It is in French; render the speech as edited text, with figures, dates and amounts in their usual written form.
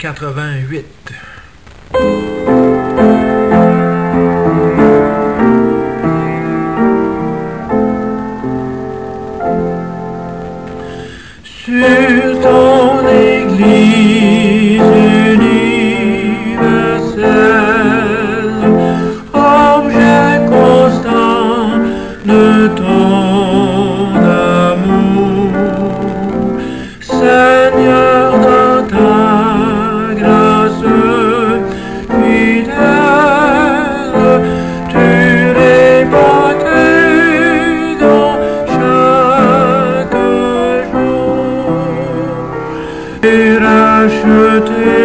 88. Sur ton Église universelle, objet constant de ton amour, Seigneur, dans ta grâce fidèle, tu répands tes dons chaque jour. Et racheté